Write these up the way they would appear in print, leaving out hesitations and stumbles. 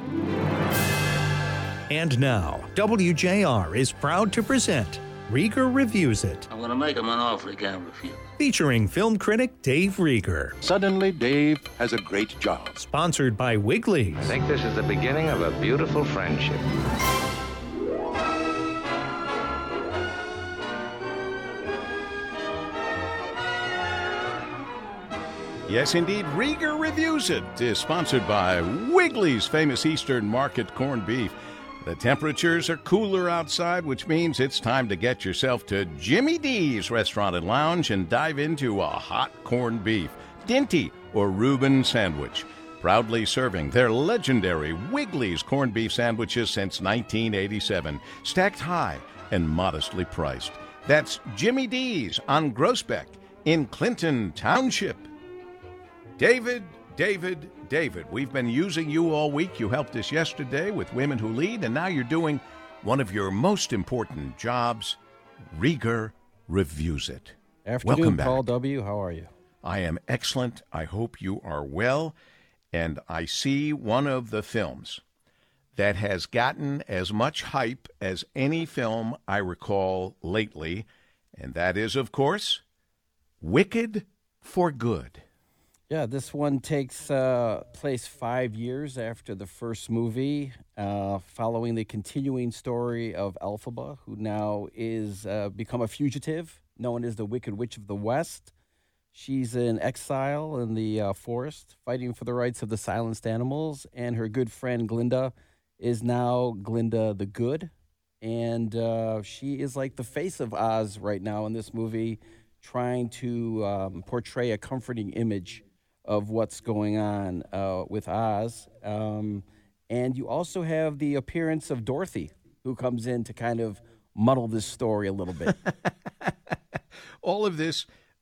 And now, WJR is proud to present Rieger Reviews It, I'm going to make him an offer he can't refuse. featuring film critic Dave Rieger. Suddenly, Dave has a great job. Sponsored by Wiggly's. I think this is the beginning of a beautiful friendship. Yes, indeed, Rieger Reviews It is sponsored by Wiggly's famous Eastern Market corned beef. The temperatures are cooler outside, which means it's time to get yourself to Jimmy D's Restaurant and Lounge and dive into a hot corned beef, Dinty, or Reuben sandwich. Proudly serving their legendary Wiggly's corned beef sandwiches since 1987, stacked high and modestly priced. That's Jimmy D's on Groesbeck in Clinton Township. David, we've been using you all week. You helped us yesterday with Women Who Lead, and now you're doing one of your most important jobs. Rieger Reviews It. Afternoon, Welcome back. Paul W. How are you? I am excellent. I hope you are well. And I see one of the films that has gotten as much hype as any film I recall lately, and that is, of course, Wicked for Good. Yeah, this one takes place 5 years after the first movie, following the continuing story of Elphaba, who now is become a fugitive, known as the Wicked Witch of the West. She's in exile in the forest, fighting for the rights of the silenced animals, and her good friend Glinda is now Glinda the Good, and she is like the face of Oz right now in this movie, trying to portray a comforting image of what's going on with Oz. And you also have the appearance of Dorothy, who comes in to kind of muddle this story a little bit. All of this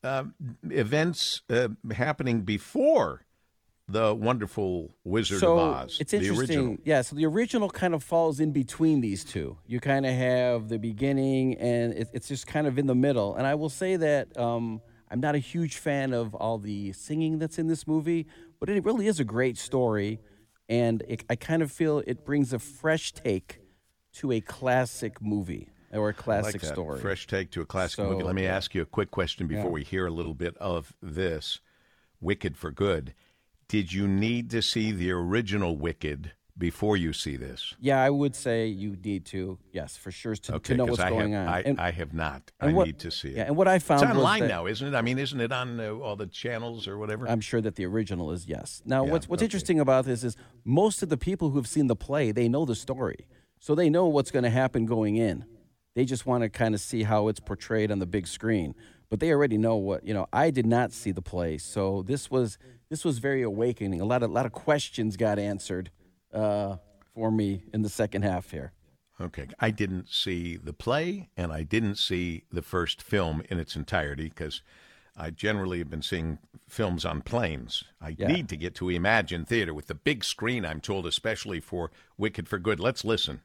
events happening before the wonderful Wizard of Oz. It's interesting. The original. Yeah, so the original kind of falls in between these two. You kind of have the beginning, and it's just kind of in the middle. And I will say that I'm not a huge fan of all the singing that's in this movie, but it really is a great story, and I kind of feel it brings a fresh take to a classic movie or a classic story. Fresh take to a classic movie. Let me ask you a quick question before we hear a little bit of this. Wicked for Good. Did you need to see the original Wicked before you see this? Yeah, I would say you need to, yes, for sure, to know what's going on. I have not. I need to see it. Yeah, and what I found it's online was now, isn't it? I mean, isn't it on all the channels or whatever? I'm sure that the original is, yes. Now, what's interesting about this is most of the people who have seen the play, they know the story. So they know what's going to happen going in. They just want to kind of see how it's portrayed on the big screen. But they already know what, I did not see the play. So this was very awakening. A lot of questions got answered for me in the second half here. Okay. I didn't see the play, and I didn't see the first film in its entirety because I generally have been seeing films on planes. I need to get to Imagine Theater with the big screen, I'm told, especially for Wicked for Good. Let's listen.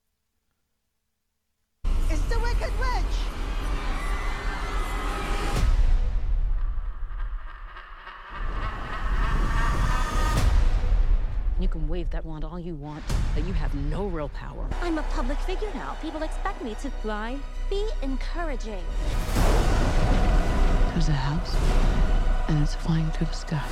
It's the Wicked Witch! You can wave that wand all you want, but you have no real power. I'm a public figure now. People expect me to fly. Be encouraging. There's a house, and it's flying through the sky.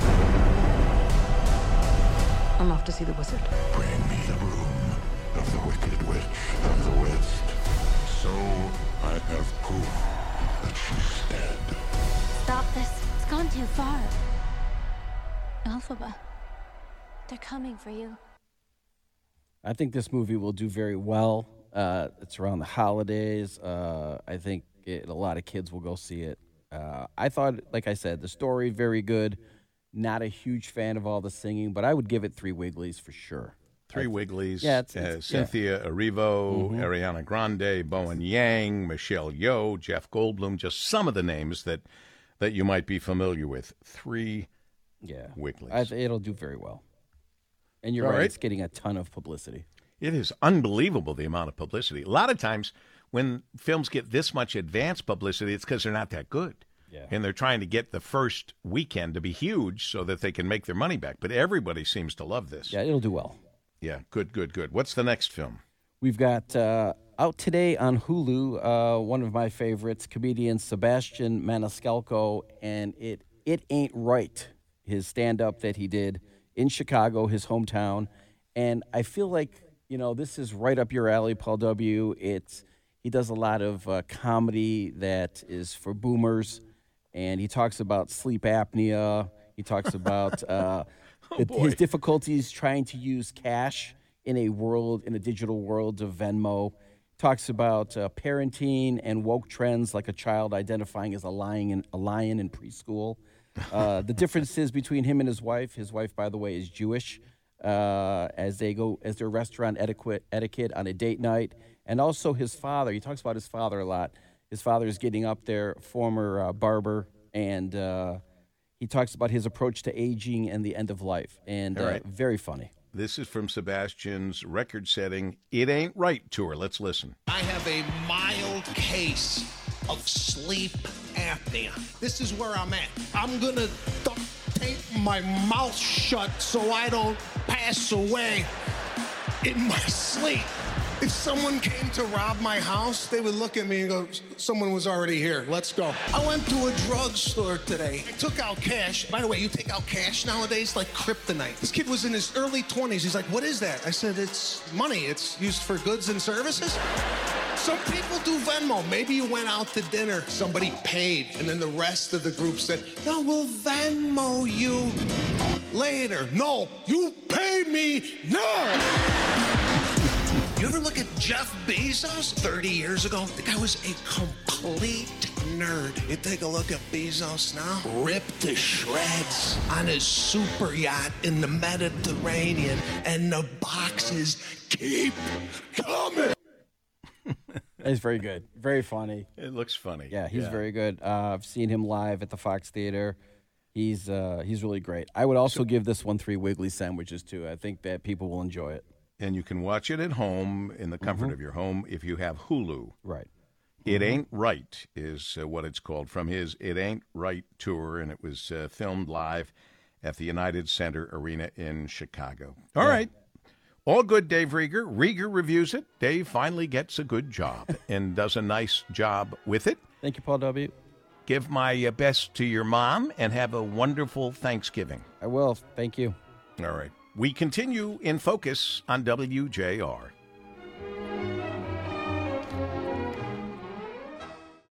I'm off to see the wizard. Bring me the room of the Wicked Witch of the West. So I have proof that she's dead. Stop this. It's gone too far. Elphaba. They're coming for you. I think this movie will do very well. It's around the holidays. I think a lot of kids will go see it. I thought, like I said, the story very good. Not a huge fan of all the singing, but I would give it 3 Wigglies for sure. 3 Wigglies. Yeah, Cynthia Erivo, Ariana Grande, Bowen Yang, Michelle Yeoh, Jeff Goldblum, just some of the names that you might be familiar with. 3 Wigglies. It'll do very well. And you're right, it's getting a ton of publicity. It is unbelievable, the amount of publicity. A lot of times when films get this much advance publicity, it's because they're not that good. Yeah. And they're trying to get the first weekend to be huge so that they can make their money back. But everybody seems to love this. Yeah, it'll do well. Yeah, good. What's the next film? We've got out today on Hulu, one of my favorites, comedian Sebastian Maniscalco, and It Ain't Right, his stand-up that he did in Chicago, his hometown. And I feel like, this is right up your alley, Paul W. He does a lot of comedy that is for boomers, and he talks about sleep apnea. He talks about his difficulties trying to use cash in a digital world of Venmo. Talks about parenting and woke trends, like a child identifying as a lion in preschool. The differences between him and his wife. His wife, by the way, is Jewish. As their restaurant etiquette on a date night, and also his father. He talks about his father a lot. His father is getting up there, former barber, and he talks about his approach to aging and the end of life, and very funny. This is from Sebastian's record-setting It Ain't Right tour. Let's listen. I have a mild case of sleep apnea. This is where I'm at. I'm going to duct tape my mouth shut so I don't pass away in my sleep. If someone came to rob my house, they would look at me and go, someone was already here. Let's go. I went to a drugstore today. I took out cash. By the way, you take out cash nowadays like kryptonite. This kid was in his early 20s. He's like, what is that? I said, it's money. It's used for goods and services. Some people do Venmo. Maybe you went out to dinner, somebody paid, and then the rest of the group said, no, we'll Venmo you later. No, you pay me now. You ever look at Jeff Bezos 30 years ago? The guy was a complete nerd. You take a look at Bezos now, ripped to shreds on his super yacht in the Mediterranean, and the boxes keep coming. He's very good. Very funny. It looks funny. Yeah, he's very good. I've seen him live at the Fox Theater. He's really great. I would also give this one 3 Wiggly sandwiches, too. I think that people will enjoy it. And you can watch it at home in the comfort of your home if you have Hulu. Right. It Ain't Right is what it's called, from his It Ain't Right tour, and it was filmed live at the United Center Arena in Chicago. All right. All good, Dave Rieger. Rieger reviews it. Dave finally gets a good job and does a nice job with it. Thank you, Paul W. Give my best to your mom and have a wonderful Thanksgiving. I will. Thank you. All right. We continue in focus on WJR.